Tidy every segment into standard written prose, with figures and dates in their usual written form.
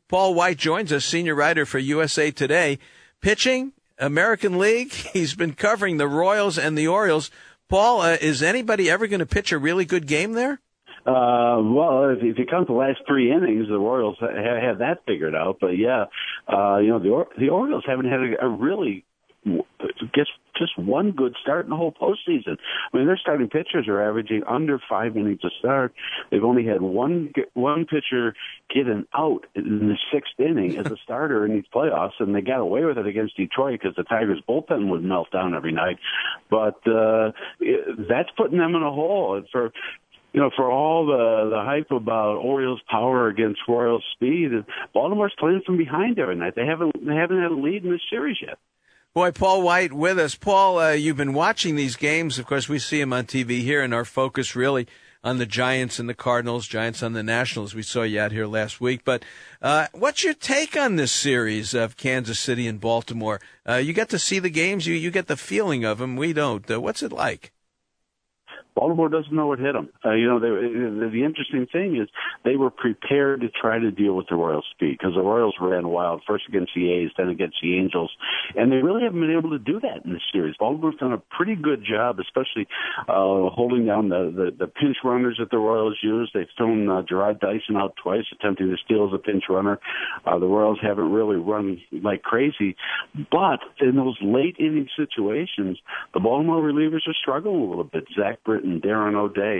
Paul White joins us, senior writer for USA Today. Pitching, American League, he's been covering the Royals and the Orioles. Paul, is anybody ever going to pitch a really good game there? Well, if you count the last 3 innings, the Royals have that figured out. But yeah, the Orioles haven't had a really just one good start in the whole postseason. I mean, their starting pitchers are averaging under 5 innings a start. They've only had one pitcher get an out in the 6th inning as a starter in these playoffs, and they got away with it against Detroit because the Tigers' bullpen would melt down every night. But that's putting them in a hole. And for all the hype about Orioles' power against Royals' speed, Baltimore's playing from behind every night. They haven't had a lead in this series yet. Boy, Paul White with us. Paul, you've been watching these games. Of course, we see them on TV here, and our focus really on the Giants and the Cardinals, Giants on the Nationals. We saw you out here last week. But what's your take on this series of Kansas City and Baltimore? You get to see the games. You get the feeling of them. We don't. What's it like? Baltimore doesn't know what hit them. The interesting thing is they were prepared to try to deal with the Royals' speed because the Royals ran wild, first against the A's, then against the Angels, and they really haven't been able to do that in this series. Baltimore's done a pretty good job, especially holding down the pinch runners that the Royals use. They've thrown Gerard Dyson out twice, attempting to steal as a pinch runner. The Royals haven't really run like crazy, but in those late inning situations, the Baltimore relievers are struggling a little bit. Zach Britton and Darren O'Day,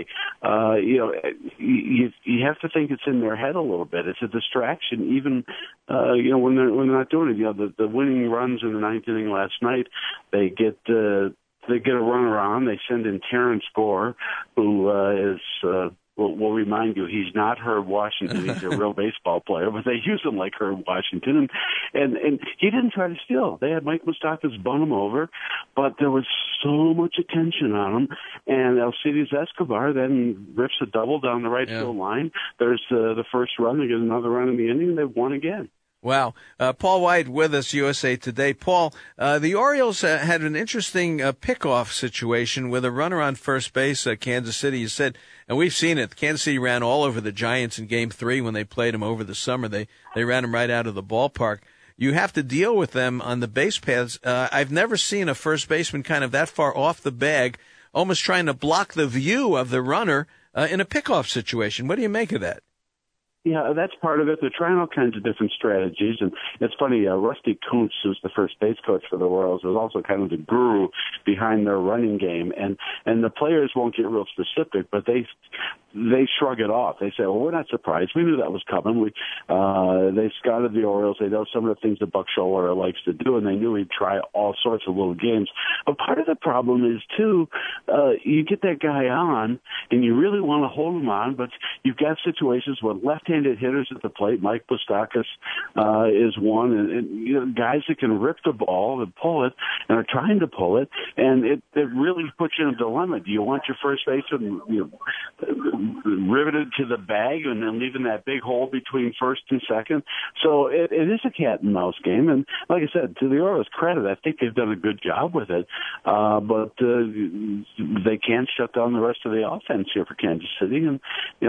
you have to think it's in their head a little bit. It's a distraction, even when they're not doing it. The winning runs in the 9th inning last night, they get a runner on. They send in Terrence Gore, who is. We'll remind you, he's not Herb Washington. He's a real baseball player, but they use him like Herb Washington. And he didn't try to steal. They had Mike Moustakas bun him over, but there was so much attention on him. And Alcides Escobar then rips a double down the right field line. There's the first run. They get another run in the inning, and they've won again. Wow. Paul White with us, USA Today. Paul, the Orioles had an interesting pickoff situation with a runner on first base, Kansas City. You said, and we've seen it, Kansas City ran all over the Giants in Game 3 when they played them over the summer. They ran them right out of the ballpark. You have to deal with them on the base paths. I've never seen a first baseman kind of that far off the bag, almost trying to block the view of the runner in a pickoff situation. What do you make of that? Yeah, that's part of it. They're trying all kinds of different strategies. And it's funny, Rusty Kuntz, who's the first base coach for the Royals, is also kind of the guru behind their running game. And the players won't get real specific, but they shrug it off. They say, well, we're not surprised. We knew that was coming. They scouted the Orioles. They know some of the things that Buck Showalter likes to do, and they knew he'd try all sorts of little games. But part of the problem is, too, you get that guy on, and you really want to hold him on, but you've got situations where left-handed hitters at the plate. Mike Moustakas is one, and guys that can rip the ball and pull it and are trying to pull it, and it really puts you in a dilemma. Do you want your first baseman riveted to the bag and then leaving that big hole between first and second? So it is a cat and mouse game, and like I said, to the Orioles' credit, I think they've done a good job with it, but they can't shut down the rest of the offense here for Kansas City, and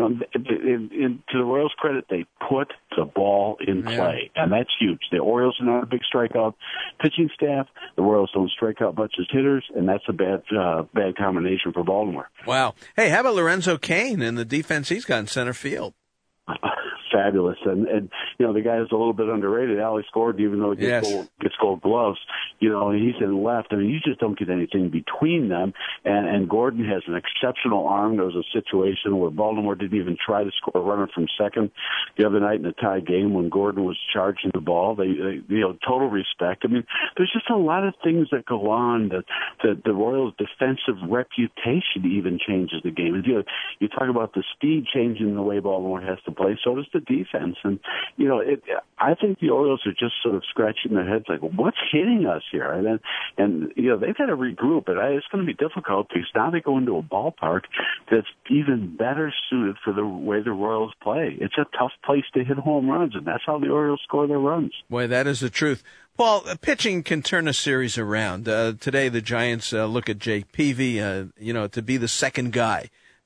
to the Orioles' credit, they put the ball in play, and that's huge. The Orioles are not a big strikeout pitching staff. The Orioles don't strike out much as hitters, and that's a bad combination for Baltimore. Wow. Hey, how about Lorenzo Cain and the defense he's got in center field? Fabulous, and the guy is a little bit underrated. Alex Gordon, even though he gets gold gloves, he's in left. I mean, you just don't get anything between them. And Gordon has an exceptional arm. There was a situation where Baltimore didn't even try to score a runner from second the other night in a tie game when Gordon was charging the ball. They total respect. I mean, there's just a lot of things that go on that the Royals' defensive reputation even changes the game. And, you talk about the speed changing the way Baltimore has to play. So does the defense. And, I think the Orioles are just sort of scratching their heads like, what's hitting us here? And they've got to regroup. It's going to be difficult because now they go into a ballpark that's even better suited for the way the Royals play. It's a tough place to hit home runs, and that's how the Orioles score their runs. Boy, that is the truth. Paul, pitching can turn a series around. Today, the Giants look at Jake Peavy, to be the second guy.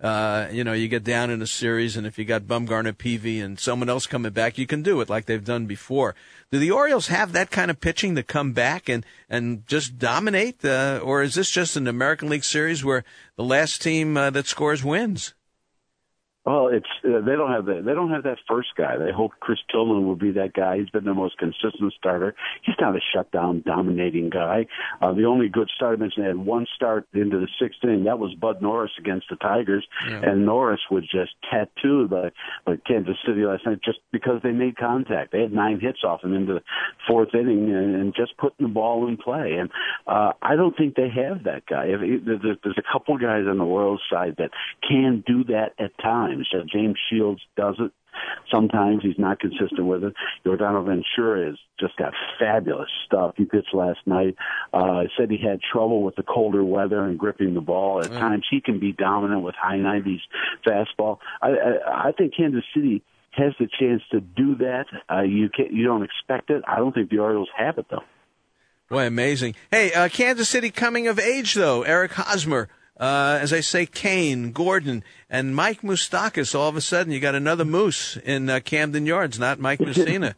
You get down in a series, and if you got Bumgarner, Peavy, and someone else coming back, you can do it like they've done before. Do the Orioles have that kind of pitching to come back and just dominate, or is this just an American League Series where the last team that scores wins? Well, it's they don't have that. They don't have that first guy. They hope Chris Tillman will be that guy. He's been their most consistent starter. He's not a shutdown dominating guy. The only good start I mentioned, they had one start into the sixth inning. That was Bud Norris against the Tigers, and Norris was just tattooed by Kansas City last night just because they made contact. They had 9 hits off him into the fourth inning and just putting the ball in play. And I don't think they have that guy. There's a couple of guys on the Royals side that can do that at times. James Shields does it. Sometimes he's not consistent with it. Yordano Ventura has just got fabulous stuff. He pitched last night. Said he had trouble with the colder weather and gripping the ball. At times he can be dominant with high 90s fastball. I think Kansas City has the chance to do that. You don't expect it. I don't think the Orioles have it, though. Boy, amazing. Hey, Kansas City coming of age, though. Eric Hosmer. As I say, Kane, Gordon, and Mike Moustakas. All of a sudden, you got another Moose in Camden Yards, not Mike Mussina.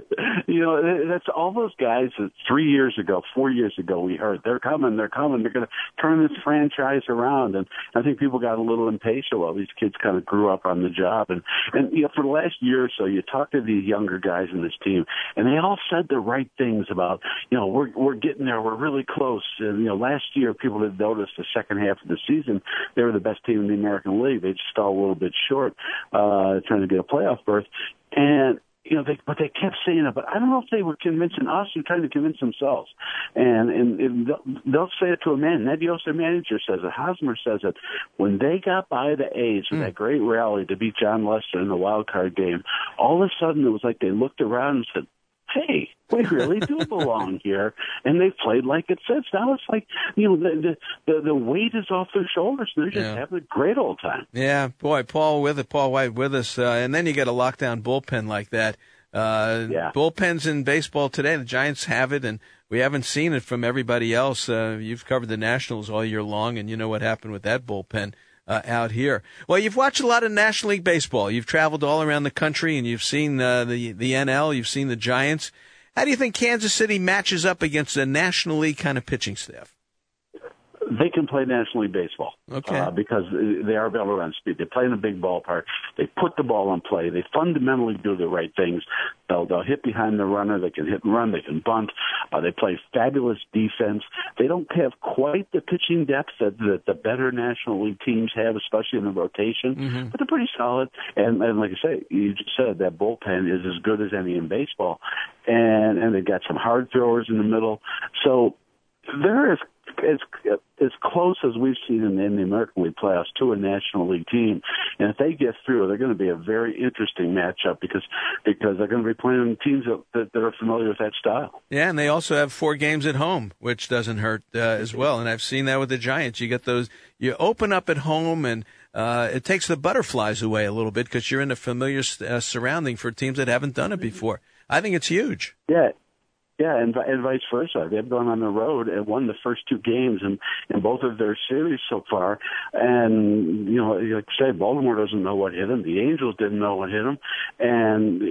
That's all those guys that 3 years ago, 4 years ago, we heard they're coming. They're going to turn this franchise around. And I think people got a little impatient while these kids kind of grew up on the job. And for the last year or so, you talk to these younger guys in this team, and they all said the right things about, we're getting there. We're really close. And, last year, people had noticed the second half of the season, they were the best team in the American League. They just fell a little bit short, trying to get a playoff berth. And, but they kept saying it, but I don't know if they were convincing us or trying to convince themselves. And they'll say it to a man. Ned Yost, their manager, says it. Hosmer says it. When they got by the A's with that great rally to beat John Lester in the wild card game, all of a sudden it was like they looked around and said, hey, we really do belong here. And they played like it fits. Now it's like, the weight is off their shoulders. They're just having a great old time. Yeah, boy, Paul White with us. And then you get a lockdown bullpen like that. Bullpens in baseball today, the Giants have it, and we haven't seen it from everybody else. You've covered the Nationals all year long, and you know what happened with that bullpen. Out here. Well, you've watched a lot of National League baseball. You've traveled all around the country, and you've seen the NL. You've seen the Giants. How do you think Kansas City matches up against a National League kind of pitching staff? They can play National League baseball, because they are able to run speed. They play in a big ballpark. They put the ball in play. They fundamentally do the right things. They'll hit behind the runner. They can hit and run. They can bunt. They play fabulous defense. They don't have quite the pitching depth that the better National League teams have, especially in the rotation, but they're pretty solid. And like I say, you just said that bullpen is as good as any in baseball, and they've got some hard throwers in the middle. So they're as close as we've seen in the American League playoffs to a National League team. And if they get through, they're going to be a very interesting matchup because they're going to be playing teams that are familiar with that style. Yeah, and they also have 4 games at home, which doesn't hurt as well. And I've seen that with the Giants. You get those, you open up at home, and it takes the butterflies away a little bit because you're in a familiar surrounding for teams that haven't done it before. I think it's huge. Yeah, and vice versa. They've gone on the road and won the first 2 games in both of their series so far. And, like I say, Baltimore doesn't know what hit them. The Angels didn't know what hit them. And,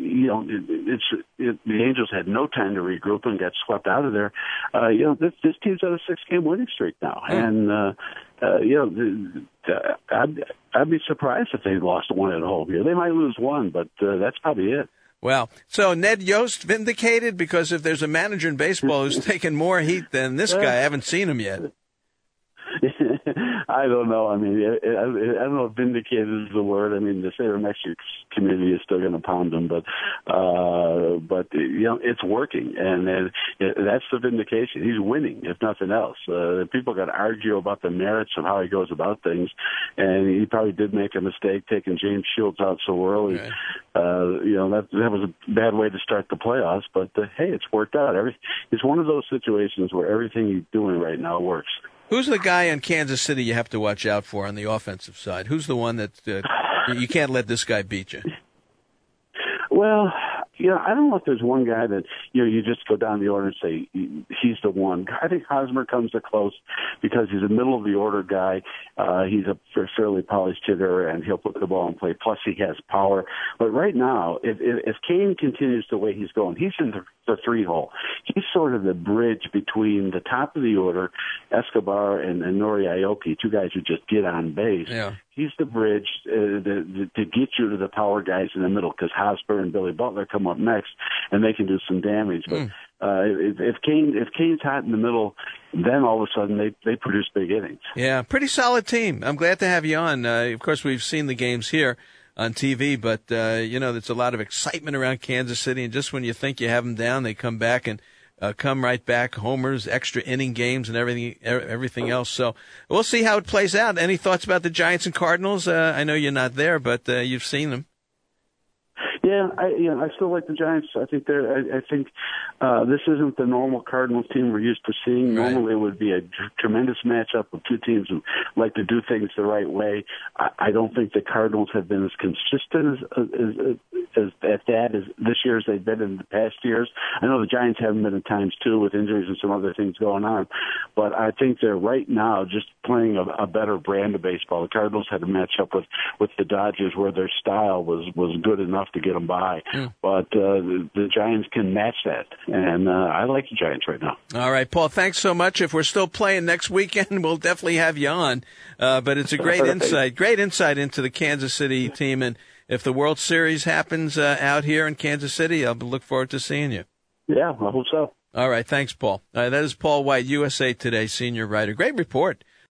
the Angels had no time to regroup and got swept out of there. This team's on a 6-game winning streak now. And, I'd be surprised if they lost one at home here. They might lose one, but that's probably it. Well, so Ned Yost vindicated, because if there's a manager in baseball who's taken more heat than this guy, I haven't seen him yet. I don't know. I mean, I don't know if vindicated is the word. I mean, the sabermetrics community is still going to pound him, but it's working, and that's the vindication. He's winning, if nothing else. People got to argue about the merits of how he goes about things, and he probably did make a mistake taking James Shields out so early. Right. That was a bad way to start the playoffs, but hey, it's worked out. It's one of those situations where everything he's doing right now works. Who's the guy in Kansas City you have to watch out for on the offensive side? Who's the one that you can't let this guy beat you? Well, I don't know if there's one guy that, you just go down the order and say he's the one. I think Hosmer comes the close because he's a middle of the order guy. He's a fairly polished hitter, and he'll put the ball in play. Plus, he has power. But right now, if Kane continues the way he's going, he's in the 3-hole. He's sort of the bridge between the top of the order, Escobar and Nori Aoki, two guys who just get on base. Yeah. He's the bridge to get you to the power guys in the middle, because Hosmer and Billy Butler come up next, and they can do some damage. But if Kane's hot in the middle, then all of a sudden they produce big innings. Yeah, pretty solid team. I'm glad to have you on. Of course, we've seen the games here on TV, but there's a lot of excitement around Kansas City, and just when you think you have them down, they come back and come right back, homers, extra inning games, and everything else. So we'll see how it plays out. Any thoughts about the Giants and Cardinals? I know you're not there, but you've seen them. Yeah, I still like the Giants. I think this isn't the normal Cardinals team we're used to seeing. Right. Normally, it would be a tremendous matchup of two teams who like to do things the right way. I don't think the Cardinals have been as consistent as this year as they've been in the past years. I know the Giants haven't been at times too, with injuries and some other things going on, but I think they're right now just playing a better brand of baseball. The Cardinals had a matchup with the Dodgers where their style was good enough to get them by, but the Giants can match that, and I like the Giants right now. All right, Paul, thanks so much. If we're still playing next weekend, we'll definitely have you on, but it's a great insight into the Kansas City team, and if the World Series happens out here in Kansas City, I'll look forward to seeing you. Yeah, I hope so. All right, thanks, Paul. That is Paul White, USA Today senior writer. Great report